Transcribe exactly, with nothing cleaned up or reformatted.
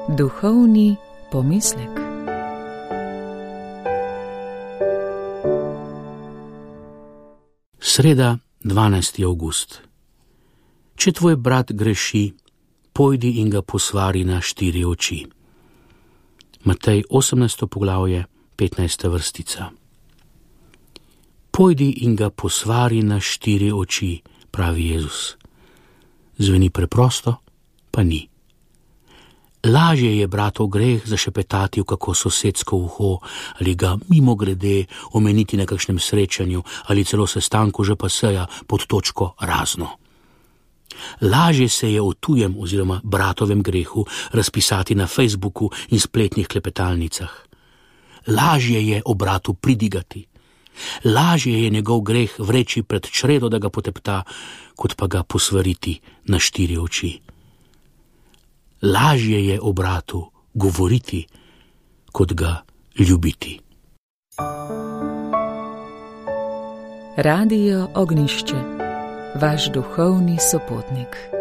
Duhovni pomislek. Sreda, dvanajsti avgust. Če tvoj brat greši, pojdi in ga posvari na štiri oči. Matej osemnajsto poglavje, petnajsta vrstica. Pojdi in ga posvari na štiri oči, pravi Jezus. Zveni preprosto, pa ni. Lažje je bratov greh zašepetati v kako sosedsko uho ali ga mimogrede omeniti na kakšnem srečanju ali celo sestanku že paseja pod točko razno. Lažje se je o tujem oziroma bratovem grehu razpisati na Facebooku in spletnih klepetalnicah. Lažje je o bratu pridigati. Lažje je njegov greh vreči pred čredo, da ga potepta, kot pa ga posvariti na štiri oči. Lažje je o bratu govoriti, kot ga ljubiti. Radio Ognjišče, vaš duhovni sopotnik.